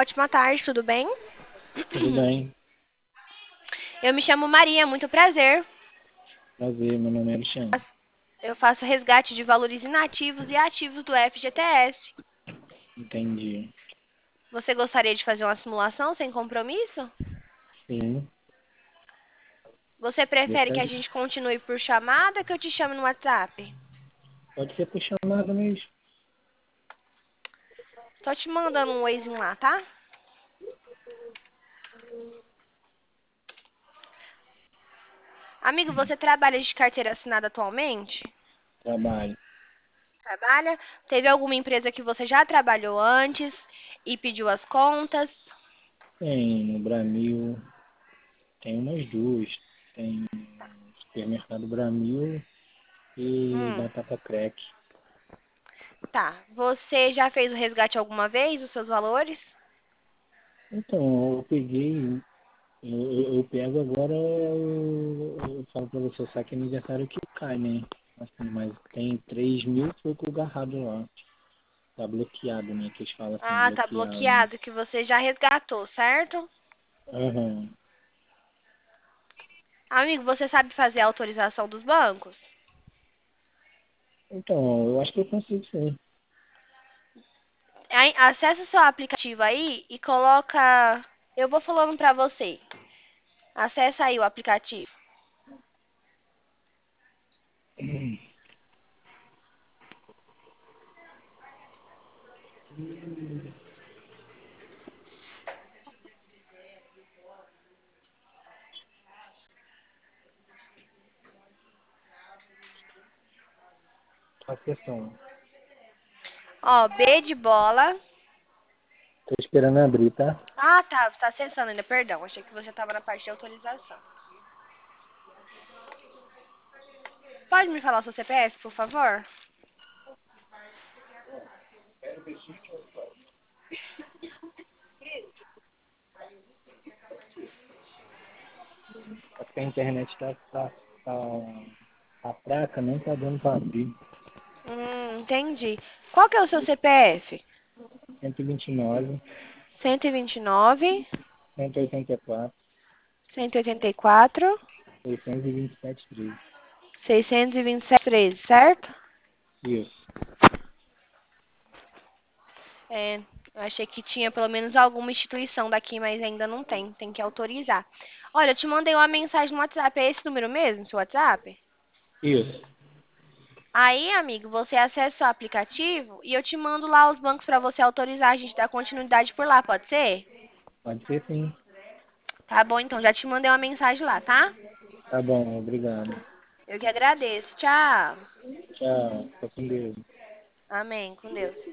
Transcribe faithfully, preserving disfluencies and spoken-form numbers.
ótima tarde, tudo bem? Tudo bem? Eu me chamo Maria, muito prazer. Prazer, meu nome é Alexandre. Eu faço resgate de valores inativos e ativos do F G T S. Entendi. Você gostaria de fazer uma simulação sem compromisso? Sim, Você prefere que a gostaria. gente continue por chamada ou que eu te chame no WhatsApp? Pode ser por chamada mesmo. Tô te mandando um oizinho lá, tá? Amigo, você trabalha de carteira assinada atualmente? Trabalho. Trabalha? Teve alguma empresa que você já trabalhou antes e pediu as contas? Tem no Bramil, tem umas duas. Tem supermercado Bramil e Hum, Batata Crack. tá. Você já fez o resgate alguma vez, os seus valores? Então, eu peguei, eu, eu, eu pego agora, eu, eu falo pra você, só que é aniversário que cai, né? Assim, mas tem três mil e pouco agarrado lá. Tá bloqueado, né? Que eles falam assim, Ah, tá bloqueado, né? bloqueado, que você já resgatou, certo? Aham. Amigo, você sabe fazer a autorização dos bancos? Então, eu acho que eu consigo sim. Aí, acessa o seu aplicativo aí e coloca. Eu vou falando pra você. Acessa aí o aplicativo. Acessando. Ó, B de bola. Tô esperando abrir, tá? Ah, tá. Você tá acessando ainda, perdão. Achei que você estava na parte de autorização. Pode me falar o seu C P F, por favor? É porque a internet tá, tá, tá. A placa não tá dando pra abrir. Hum, entendi. Qual que é o seu C P F? cento e vinte e nove, cento e vinte e nove, cento e oitenta e quatro, cento e oitenta e quatro, seiscentos e vinte e sete, treze. seiscentos e vinte e sete, treze, certo? Isso. É, eu achei que tinha pelo menos alguma instituição daqui, mas ainda não tem. Tem que autorizar. Olha, eu te mandei uma mensagem no WhatsApp. É esse número mesmo, seu WhatsApp? Isso. Aí, amigo, você acessa o aplicativo e eu te mando lá os bancos para você autorizar a gente dar continuidade por lá, pode ser? Pode ser sim. Tá bom, então já te mandei uma mensagem lá, tá? Tá bom, obrigado. Eu que agradeço. Tchau. Tchau. Fica com Deus. Amém. Com Deus.